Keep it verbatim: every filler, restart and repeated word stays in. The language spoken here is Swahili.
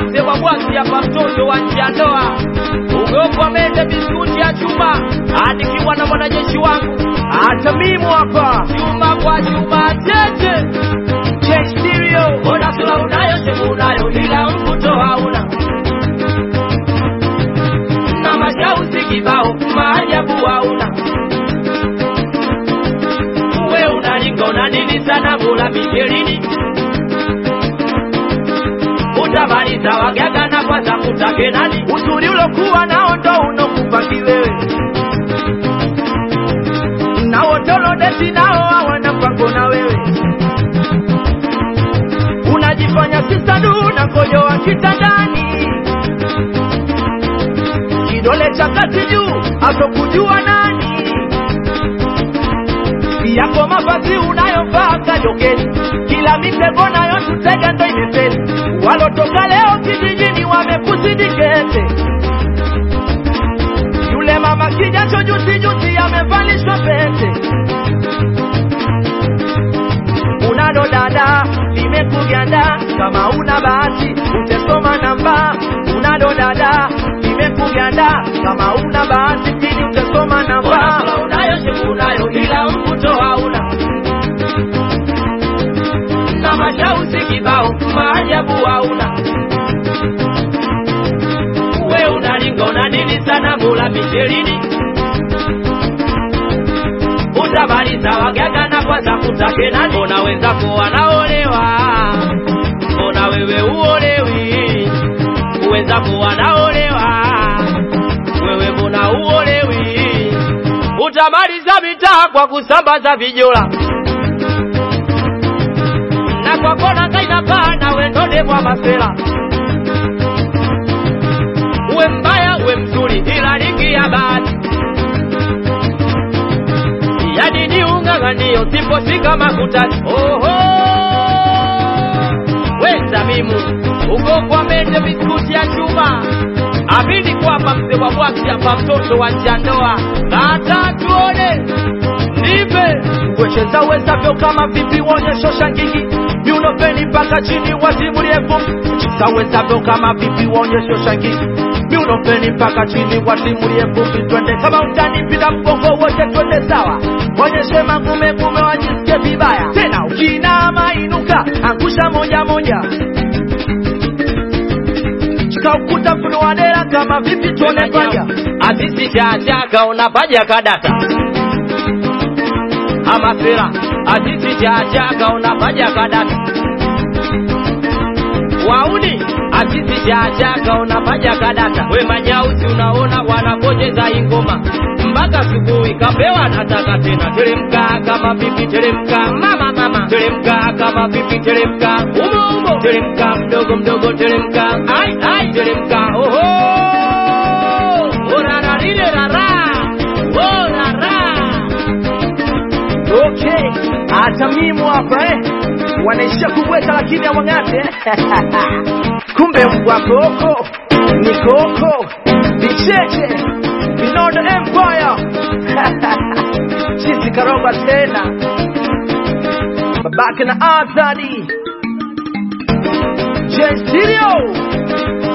mzee wa bwasi hapa mtoto wa njandoa. Umeokwa mende biskuti ya chuma. Anikiwa na mwanajeshi wangu. Hata mimi hapa. Chuma kwa chuma tete. J Stereo. Ona sura unayo shebu unayo ila mvuto hauna. Na mashauzi kibao maajabu hauna. Uwe unalinga unanini sana mula mijelini. Utabaliza wagaga na kwanza kutake nani. Uzuri ulokuwa nao ndo unokupangi wewe. Na wotolo deti nao hawana mpango na wewe. Unajifanya sisadu na kojo wa kitandani. Kidole cha kati juu hapo kujua nani. Yako mavazi unayovaa kajokeni. Kila mitego nayo tutega ndo imefeli. Walotoka leo kijijini wamekuzidikete. Yule mama kijacho juti juti amevalishwa pete. Unado dada limekuganda kama una bahati utesoma namba. Unado dada limekuganda kama una bahati pili utesoma namba. Unayo shebu unayo ila mvuto hauna. Na mashauzi kibao maajabu hauna. Uwe unalinga unanini sana mula mijelini. Utabaliza wagaga na kwanza kutake nani. Mbona wenzako wanaolewa, mbona wewe uolewi. Wenzako wanaolewa, wewe mbona uolewi. Utamaliza mitaa kwa kusambaza vijola. Na kwa kona kaina pana wendode kwa masela. Uwe mbaya uwe mzuri ila ligi ya bahati. Yani ni unganganio sipo sika makutani. Oho weza mimu uko kwa mende biskuti ya chuma. Abidi kwa hapa mzee wa bwasi hapa mtoto wa njandoa. Kata tuone nipe. Wecheza wezavyo kama vipi wonyesho shangigi. Miuno peni paka chini wasimulie vumbi. Cheza wezavyo kama vipi wonyesho shangigi. Miuno peni paka chini wasimulie vumbi. Twende kama utani pida mpongo wote twende sawa. Wonyeshe mangume kume wajisikie vibaya. Tena ukinama inuka angusha moja moja. Chika ukuta mfuno wa dera kama vipi tuone paja. Asisi chachaka unapaja kadata. Ama fera asisi chachaka unapaja kadata. Wauni asisi chachaka unapaja kadata. We manyausi unaona wanakojeza ingoma. Mbaka subuhi kapewa nataka tena. Teremka kama pipi teremka. Mama mama teremka kama pipi teremka. Umo umo teremka mdogo mdogo teremka. Ai ai teremka. Oho orara lile rara. Orara. Okay, hata mimi hapa eh. Wanaishia kubweka lakini hawangate. Kumbe mbwa koko ni koko. Bicheche Binondo Empire. Sisi karoba tena. Babake na Azadi. J Stereo.